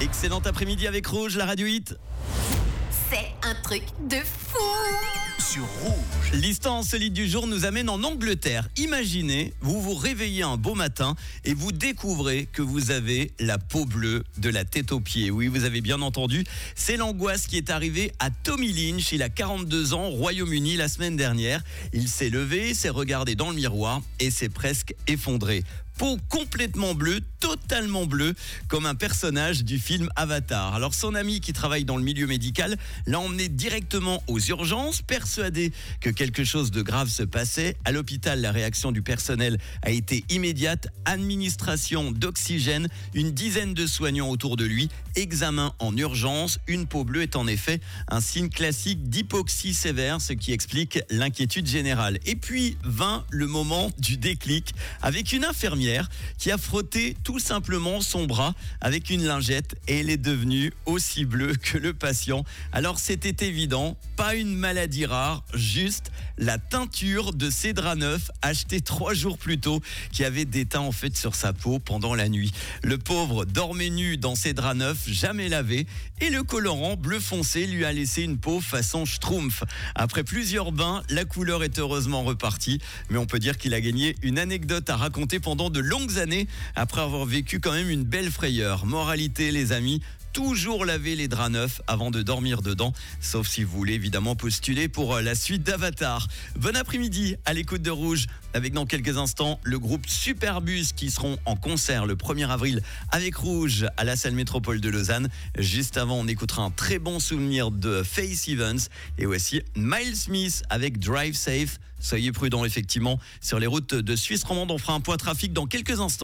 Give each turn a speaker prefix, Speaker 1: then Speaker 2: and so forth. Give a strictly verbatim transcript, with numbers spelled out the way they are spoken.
Speaker 1: Excellent après-midi avec Rouge, la radio hit.
Speaker 2: C'est un truc de fou.
Speaker 3: Sur Rouge.
Speaker 1: L'histoire insolite du jour nous amène en Angleterre. Imaginez, vous vous réveillez un beau matin et vous découvrez que vous avez la peau bleue de la tête aux pieds. Oui, vous avez bien entendu, c'est l'angoisse qui est arrivée à Tommy Lynch. Il a quarante-deux ans, au Royaume-Uni, la semaine dernière. Il s'est levé, s'est regardé dans le miroir et s'est presque effondré. Peau complètement bleue, totalement bleue, comme un personnage du film Avatar. Alors son ami qui travaille dans le milieu médical l'a emmené directement aux urgences, persuadé que quelque chose de grave se passait. À l'hôpital, la réaction du personnel a été immédiate. Administration d'oxygène, une dizaine de soignants autour de lui, examen en urgence. Une peau bleue est en effet un signe classique d'hypoxie sévère, ce qui explique l'inquiétude générale. Et puis vint le moment du déclic avec une infirmière qui a frotté tout simplement son bras avec une lingette et elle est devenue aussi bleue que le patient. Alors c'était évident, pas une maladie rare, juste la teinture de ses draps neufs achetés trois jours plus tôt qui avait déteint en fait sur sa peau pendant la nuit. Le pauvre dormait nu dans ses draps neufs, jamais lavés, et le colorant bleu foncé lui a laissé une peau façon schtroumpf. Après plusieurs bains, la couleur est heureusement repartie, mais on peut dire qu'il a gagné une anecdote à raconter pendant de longues années après avoir vécu quand même une belle frayeur. Moralité les amis, toujours laver les draps neufs avant de dormir dedans, sauf si vous voulez évidemment postuler pour la suite d'Avatar. Bon après-midi à l'écoute de Rouge, avec dans quelques instants le groupe Superbus qui seront en concert le premier avril avec Rouge à la salle Métropole de Lausanne. Juste avant, on écoutera un très bon souvenir de Faith Evans et aussi Miles Smith avec Drive Safe. Soyez prudents effectivement sur les routes de Suisse romande. On fera un point trafic dans quelques instants.